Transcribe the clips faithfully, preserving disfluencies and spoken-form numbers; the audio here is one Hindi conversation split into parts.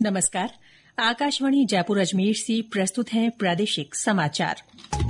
नमस्कार। आकाशवाणी जयपुर अजमेर से प्रस्तुत है प्रादेशिक समाचार।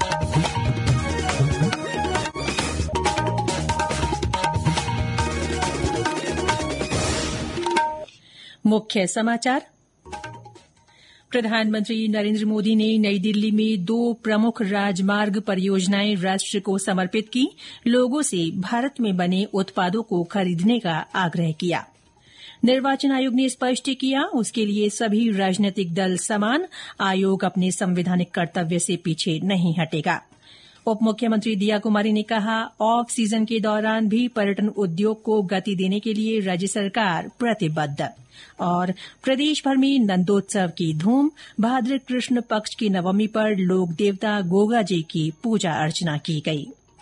मुख्य समाचार। प्रधानमंत्री नरेंद्र मोदी ने नई दिल्ली में दो प्रमुख राजमार्ग परियोजनाएं राष्ट्र को समर्पित की। लोगों से भारत में बने उत्पादों को खरीदने का आग्रह किया। निर्वाचन आयोग ने स्पष्ट किया, उसके लिए सभी राजनीतिक दल समान। आयोग अपने संवैधानिक कर्तव्य से पीछे नहीं हटेगा। उप मुख्यमंत्री दिया कुमारी ने कहा, ऑफ सीजन के दौरान भी पर्यटन उद्योग को गति देने के लिए राज्य सरकार प्रतिबद्ध। और प्रदेश भर में नंदोत्सव की धूम। भाद्र कृष्ण पक्ष की नवमी पर लोक देवता गोगा जी की पूजा अर्चना की गई।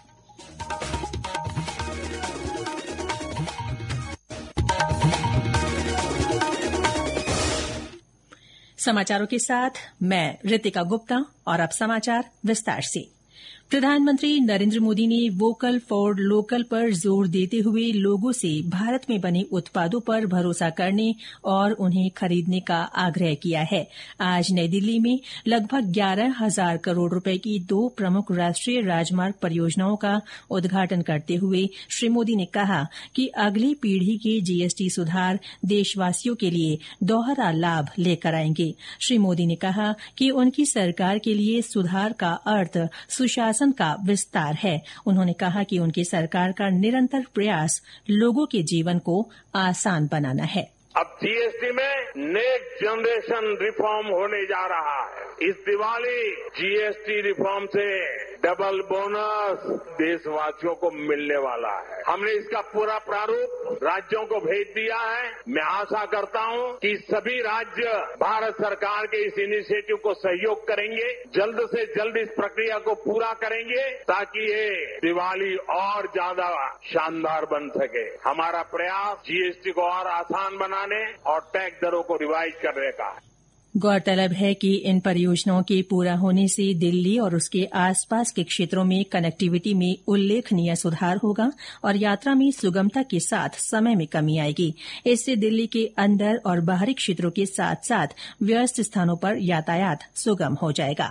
समाचारों के साथ मैं रितिका गुप्ता और अब समाचार विस्तार से। प्रधानमंत्री नरेंद्र मोदी ने वोकल फॉर लोकल पर जोर देते हुए लोगों से भारत में बने उत्पादों पर भरोसा करने और उन्हें खरीदने का आग्रह किया है। आज नई दिल्ली में लगभग ग्यारह हजार करोड़ रुपए की दो प्रमुख राष्ट्रीय राजमार्ग परियोजनाओं का उद्घाटन करते हुए श्री मोदी ने कहा कि अगली पीढ़ी के जीएसटी सुधार देशवासियों के लिए दोहरा लाभ लेकर आएंगे। श्री मोदी ने कहा कि उनकी सरकार के लिए सुधार का अर्थ सुशासन का विस्तार है। उन्होंने कहा कि उनकी सरकार का निरंतर प्रयास लोगों के जीवन को आसान बनाना है। अब जीएसटी में नेक्स्ट जनरेशन रिफॉर्म होने जा रहा है। इस दिवाली जीएसटी रिफॉर्म से डबल बोनस देशवासियों को मिलने वाला है। हमने इसका पूरा प्रारूप राज्यों को भेज दिया है। मैं आशा करता हूं कि सभी राज्य भारत सरकार के इस इनिशिएटिव को सहयोग करेंगे, जल्द से जल्द इस प्रक्रिया को पूरा करेंगे ताकि ये दिवाली और ज्यादा शानदार बन सके। हमारा प्रयास जीएसटी को और आसान बनाने और टैक्स दरों को रिवाइज करने का है। गौरतलब है कि इन परियोजनाओं के पूरा होने से दिल्ली और उसके आसपास के क्षेत्रों में कनेक्टिविटी में उल्लेखनीय सुधार होगा और यात्रा में सुगमता के साथ समय में कमी आएगी। इससे दिल्ली के अंदर और बाहरी क्षेत्रों के साथ साथ व्यस्त स्थानों पर यातायात सुगम हो जाएगा।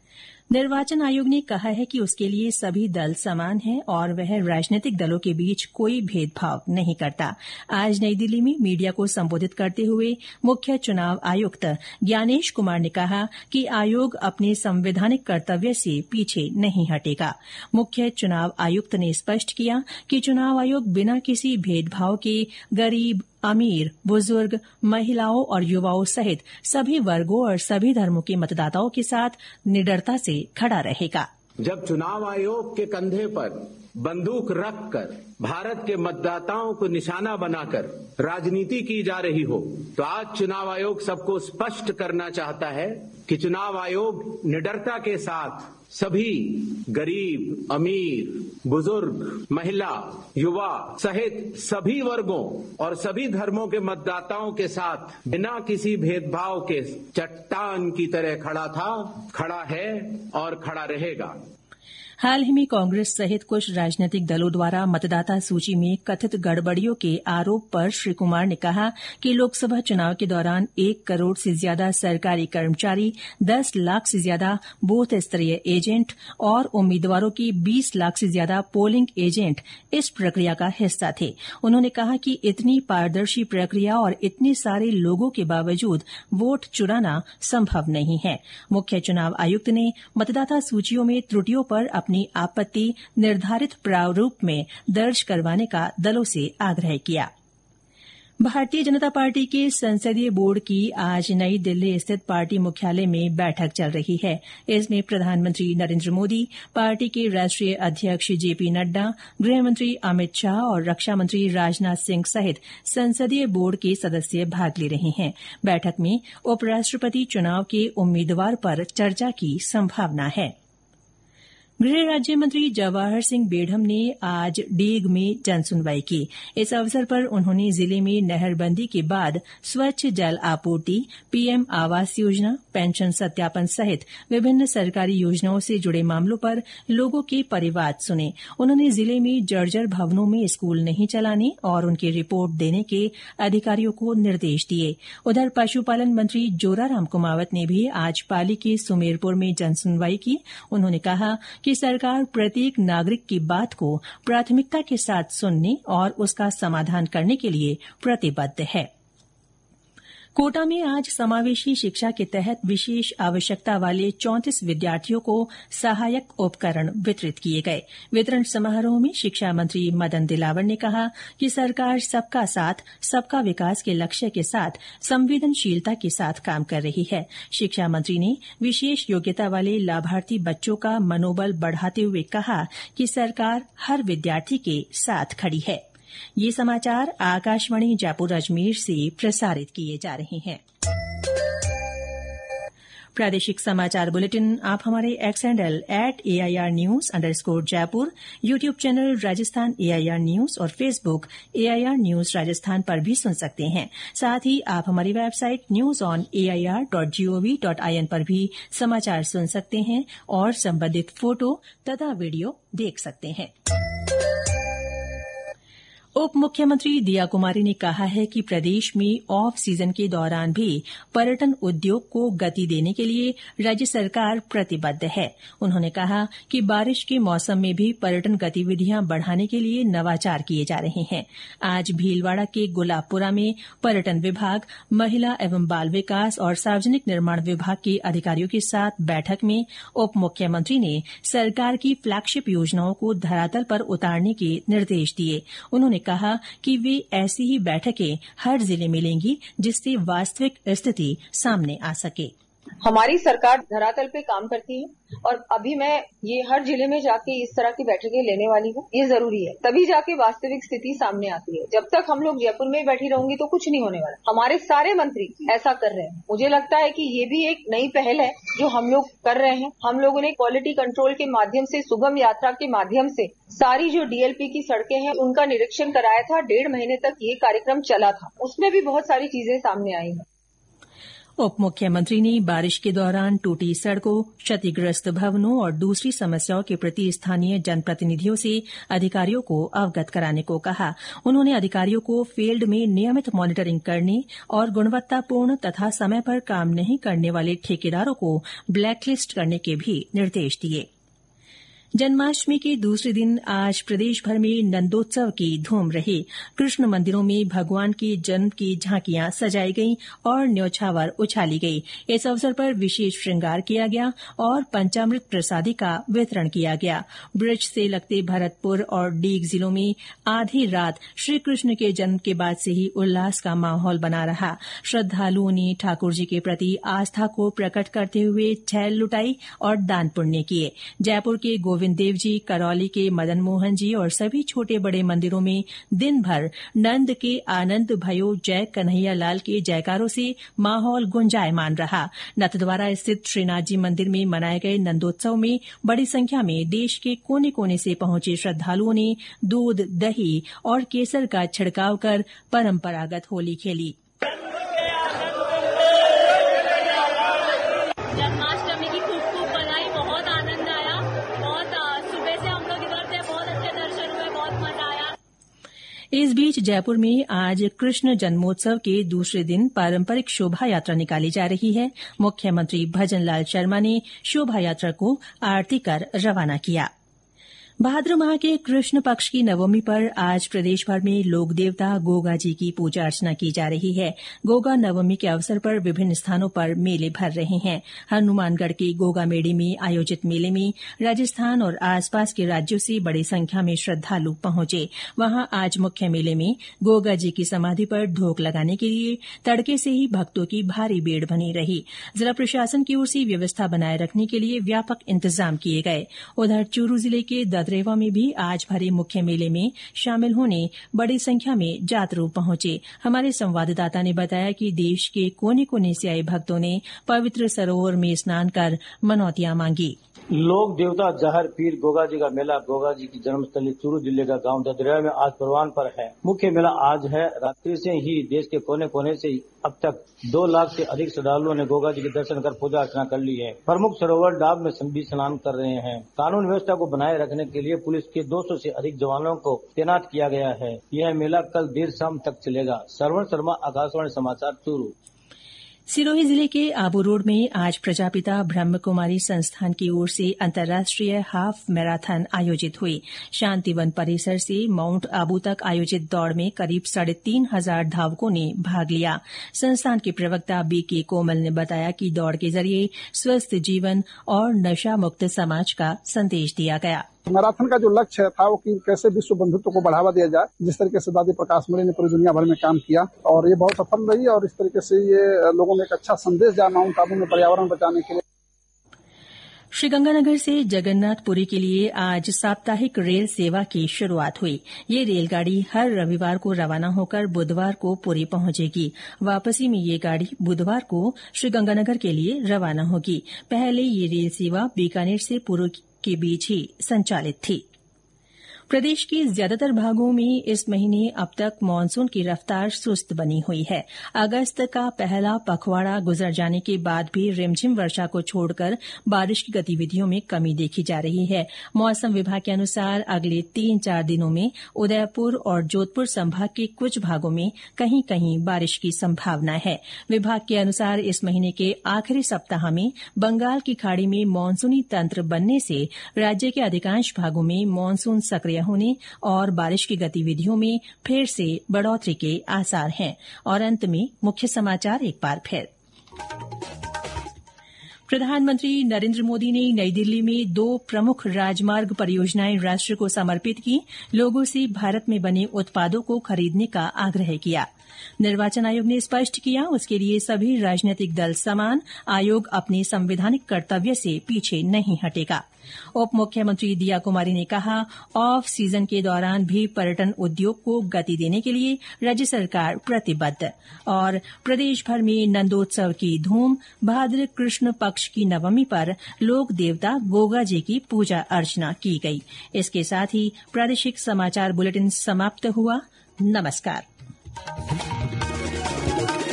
निर्वाचन आयोग ने कहा है कि उसके लिए सभी दल समान हैं और वह राजनीतिक दलों के बीच कोई भेदभाव नहीं करता। आज नई दिल्ली में मीडिया को संबोधित करते हुए मुख्य चुनाव आयुक्त ज्ञानेश कुमार ने कहा कि आयोग अपने संवैधानिक कर्तव्य से पीछे नहीं हटेगा। मुख्य चुनाव आयुक्त ने स्पष्ट किया कि चुनाव आयोग बिना किसी भेदभाव के गरीब, अमीर, बुजुर्ग, महिलाओं और युवाओं सहित सभी वर्गों और सभी धर्मों के मतदाताओं के साथ निडरता से खड़ा रहेगा। जब चुनाव आयोग के कंधे पर बंदूक रखकर भारत के मतदाताओं को निशाना बनाकर राजनीति की जा रही हो, तो आज चुनाव आयोग सबको स्पष्ट करना चाहता है कि चुनाव आयोग निडरता के साथ सभी गरीब, अमीर, बुजुर्ग, महिला, युवा सहित सभी वर्गों और सभी धर्मों के मतदाताओं के साथ बिना किसी भेदभाव के चट्टान की तरह खड़ा था, खड़ा है और खड़ा रहेगा। हाल ही में कांग्रेस सहित कुछ राजनीतिक दलों द्वारा मतदाता सूची में कथित गड़बड़ियों के आरोप पर श्री कुमार ने कहा कि लोकसभा चुनाव के दौरान एक करोड़ से ज्यादा सरकारी कर्मचारी, दस लाख से ज्यादा बूथ स्तरीय एजेंट और उम्मीदवारों की बीस लाख से ज्यादा पोलिंग एजेंट इस प्रक्रिया का हिस्सा थे। उन्होंने कहा कि इतनी पारदर्शी प्रक्रिया और इतने सारे लोगों के बावजूद वोट चुराना संभव नहीं है। मुख्य चुनाव आयुक्त ने मतदाता सूचियों में त्रुटियों पर अपनी आपत्ति निर्धारित प्रारूप में दर्ज करवाने का दलों से आग्रह किया। भारतीय जनता पार्टी के संसदीय बोर्ड की आज नई दिल्ली स्थित पार्टी मुख्यालय में बैठक चल रही है। इसमें प्रधानमंत्री नरेंद्र मोदी, पार्टी के राष्ट्रीय अध्यक्ष जेपी नड्डा, गृहमंत्री अमित शाह और रक्षा मंत्री राजनाथ सिंह सहित संसदीय बोर्ड के सदस्य भाग ले रहे हैं। बैठक में उपराष्ट्रपति चुनाव के उम्मीदवार पर चर्चा की संभावना है। गृह राज्य मंत्री जवाहर सिंह बेढ़म ने आज डीग में जनसुनवाई की। इस अवसर पर उन्होंने जिले में नहरबंदी के बाद स्वच्छ जल आपूर्ति, पीएम आवास योजना, पेंशन सत्यापन सहित विभिन्न सरकारी योजनाओं से जुड़े मामलों पर लोगों के परिवाद सुने। उन्होंने जिले में जर्जर भवनों में स्कूल नहीं चलाने और उनकी रिपोर्ट देने के अधिकारियों को निर्देश दिए। उधर पशुपालन मंत्री जोराराम कुमावत ने भी आज पाली के सुमेरपुर में जनसुनवाई की। उन्होंने कहा कि सरकार प्रत्येक नागरिक की बात को प्राथमिकता के साथ सुनने और उसका समाधान करने के लिए प्रतिबद्ध है। कोटा में आज समावेशी शिक्षा के तहत विशेष आवश्यकता वाले चौंतीस विद्यार्थियों को सहायक उपकरण वितरित किए गए। वितरण समारोह में शिक्षा मंत्री मदन दिलावर ने कहा कि सरकार सबका साथ सबका विकास के लक्ष्य के साथ संवेदनशीलता के साथ काम कर रही है। शिक्षा मंत्री ने विशेष योग्यता वाले लाभार्थी बच्चों का मनोबल बढ़ाते हुए कहा कि सरकार हर विद्यार्थी के साथ खड़ी है। ये समाचार आकाशवाणी जयपुर अजमेर से प्रसारित किए जा रहे हैं। प्रादेशिक समाचार बुलेटिन आप हमारे X handle at AIR news underscore Jaipur, YouTube channel Rajasthan AIR news और फेसबुक एआईआर न्यूज राजस्थान पर भी सुन सकते हैं। साथ ही आप हमारी website news on AIR dot GOV dot IN पर भी समाचार सुन सकते हैं और संबंधित फोटो तथा वीडियो देख सकते हैं। उप मुख्यमंत्री दिया कुमारी ने कहा है कि प्रदेश में ऑफ सीजन के दौरान भी पर्यटन उद्योग को गति देने के लिए राज्य सरकार प्रतिबद्ध है। उन्होंने कहा कि बारिश के मौसम में भी पर्यटन गतिविधियां बढ़ाने के लिए नवाचार किए जा रहे हैं। आज भीलवाड़ा के गुलाबपुरा में पर्यटन विभाग, महिला एवं बाल विकास और सार्वजनिक निर्माण विभाग के अधिकारियों के साथ बैठक में उप मुख्यमंत्री ने सरकार की फ्लैगशिप योजनाओं को धरातल पर उतारने के निर्देश दिए। उन्होंने कहा कि वे ऐसी ही बैठकें हर जिले में लेंगी जिससे वास्तविक स्थिति सामने आ सके। हमारी सरकार धरातल पे काम करती है और अभी मैं ये हर जिले में जाके इस तरह की बैठकें लेने वाली हूँ। ये जरूरी है, तभी जाके वास्तविक स्थिति सामने आती है। जब तक हम लोग जयपुर में बैठी रहूंगी तो कुछ नहीं होने वाला। हमारे सारे मंत्री ऐसा कर रहे हैं। मुझे लगता है कि ये भी एक नई पहल है जो हम लोग कर रहे हैं। हम लोगों ने क्वालिटी कंट्रोल के माध्यम से, सुगम यात्रा के माध्यम से सारी जो डीएलपी की सड़कें हैं उनका निरीक्षण कराया था। डेढ़ महीने तक ये कार्यक्रम चला था, उसमें भी बहुत सारी चीजें सामने आई हैं। उप मुख्यमंत्री ने बारिश के दौरान टूटी सड़कों, क्षतिग्रस्त भवनों और दूसरी समस्याओं के प्रति स्थानीय जनप्रतिनिधियों से अधिकारियों को अवगत कराने को कहा। उन्होंने अधिकारियों को फील्ड में नियमित मॉनिटरिंग करने और गुणवत्तापूर्ण तथा समय पर काम नहीं करने वाले ठेकेदारों को ब्लैकलिस्ट करने के भी निर्देश दिए। जन्माष्टमी के दूसरे दिन आज प्रदेश भर में नंदोत्सव की धूम रही। कृष्ण मंदिरों में भगवान के जन्म की झांकियां सजाई गईं और न्यौछावर उछाली गई। इस अवसर पर विशेष श्रृंगार किया गया और पंचामृत प्रसादी का वितरण किया गया। ब्रज से लगते भरतपुर और डीग जिलों में आधी रात श्रीकृष्ण के जन्म के बाद से ही उल्लास का माहौल बना रहा। श्रद्धालुओं ने ठाकुर जी के प्रति आस्था को प्रकट करते हुए छैल लुटाई और दान पुण्य किए। जयपुर के गोविंद देव जी, करौली के मदन मोहन जी और सभी छोटे बड़े मंदिरों में दिन भर नंद के आनंद भयो जय कन्हैया लाल के जयकारों से माहौल गुंजायमान रहा। नथद्वारा स्थित श्रीनाथ जी मंदिर में मनाए गए नंदोत्सव में बड़ी संख्या में देश के कोने कोने से पहुंचे श्रद्धालुओं ने दूध, दही और केसर का छिड़काव कर परंपरागत होली खेली। इस बीच जयपुर में आज कृष्ण जन्मोत्सव के दूसरे दिन पारंपरिक शोभा यात्रा निकाली जा रही है। मुख्यमंत्री भजनलाल शर्मा ने शोभा यात्रा को आरती कर रवाना किया। भाद्र माह के कृष्ण पक्ष की नवमी पर आज प्रदेश भर में लोक देवता गोगा जी की पूजा अर्चना की जा रही है। गोगा नवमी के अवसर पर विभिन्न स्थानों पर मेले भर रहे हैं। हनुमानगढ़ के गोगा मेड़ी में आयोजित मेले में राजस्थान और आसपास के राज्यों से बड़ी संख्या में श्रद्धालु पहुंचे। वहां आज मुख्य मेले में गोगा जी की समाधि पर ढोक लगाने के लिए तड़के से ही भक्तों की भारी भीड़ बनी रही। जिला प्रशासन की ओर से व्यवस्था बनाए रखने के लिए व्यापक इंतजाम किए गए। उधर चूरू जिले के पथरेवा में भी आज भरे मुख्य मेले में शामिल होने बड़ी संख्या में जातरू पहुंचे। हमारे संवाददाता ने बताया कि देश के कोने कोने से आए भक्तों ने पवित्र सरोवर में स्नान कर मनौतियां मांगी। लोक देवता जहर पीर गोगा जी का मेला गोगा जी की जन्मस्थली चूरू जिले का गांव ददरिया में आज परवान पर है। मुख्य मेला आज है। रात्रि से ही देश के कोने कोने से अब तक दो लाख से अधिक श्रद्धालुओं ने गोगा जी के दर्शन कर पूजा अर्चना कर ली है। प्रमुख सरोवर डाब में भी स्नान कर रहे हैं। कानून व्यवस्था को बनाए रखने के लिए पुलिस के दो सौ से अधिक जवानों को तैनात किया गया है। यह मेला कल देर शाम तक चलेगा। श्रवण शर्मा, आकाशवाणी समाचार, चूरू। सिरोही जिले के आबू रोड में आज प्रजापिता ब्रह्म कुमारी संस्थान की ओर से अंतर्राष्ट्रीय हाफ मैराथन आयोजित हुई। शांतिवन परिसर से माउंट आबू तक आयोजित दौड़ में करीब साढ़े तीन हजार धावकों ने भाग लिया। संस्थान के प्रवक्ता बी के कोमल ने बताया कि दौड़ के जरिए स्वस्थ जीवन और नशा मुक्त समाज का संदेश दिया गया। मैराथन का जो लक्ष्य था वो कि कैसे विश्व बंधुत्व को बढ़ावा दिया जाए, जिस तरीके से दादी प्रकाश मणि ने पूरी दुनिया भर में काम किया और ये बहुत सफल रही और इस तरीके से ये लोगों ने एक अच्छा संदेश दिया माउंट आबू में पर्यावरण बचाने के लिए। श्रीगंगानगर से जगन्नाथपुरी के लिए आज साप्ताहिक रेल सेवा की शुरूआत हुई। ये रेलगाड़ी हर रविवार को रवाना होकर बुधवार को पुरी पहुंचेगी। वापसी में ये गाड़ी बुधवार को श्रीगंगानगर के लिए रवाना होगी। पहले ये रेल सेवा बीकानेर से पुरी के बीच ही संचालित थी। प्रदेश के ज्यादातर भागों में इस महीने अब तक मानसून की रफ्तार सुस्त बनी हुई है। अगस्त का पहला पखवाड़ा गुजर जाने के बाद भी रिमझिम वर्षा को छोड़कर बारिश की गतिविधियों में कमी देखी जा रही है। मौसम विभाग के अनुसार अगले तीन चार दिनों में उदयपुर और जोधपुर संभाग के कुछ भागों में कहीं कहीं बारिश की संभावना है। विभाग के अनुसार इस महीने के आखिरी सप्ताह में बंगाल की खाड़ी में मानसूनी तंत्र बनने से राज्य के अधिकांश भागों में मानसून सक्रिय होने और बारिश की गतिविधियों में फिर से बढ़ोतरी के आसार हैं। और अंत में मुख्य समाचार एक बार फिर। प्रधानमंत्री नरेंद्र मोदी ने नई दिल्ली में दो प्रमुख राजमार्ग परियोजनाएं राष्ट्र को समर्पित की। लोगों से भारत में बने उत्पादों को खरीदने का आग्रह किया। निर्वाचन आयोग ने स्पष्ट किया उसके लिए सभी राजनीतिक दल समान। आयोग अपने संवैधानिक कर्तव्य से पीछे नहीं हटेगा। उप मुख्यमंत्री दिया कुमारी ने कहा ऑफ सीजन के दौरान भी पर्यटन उद्योग को गति देने के लिए राज्य सरकार प्रतिबद्ध। और प्रदेश भर में नंदोत्सव की धूम। भाद्र कृष्ण पक्ष की नवमी पर लोक देवता गोगा जी की पूजा अर्चना की गई। इसके साथ ही प्रादेशिक समाचार बुलेटिन समाप्त हुआ। नमस्कार।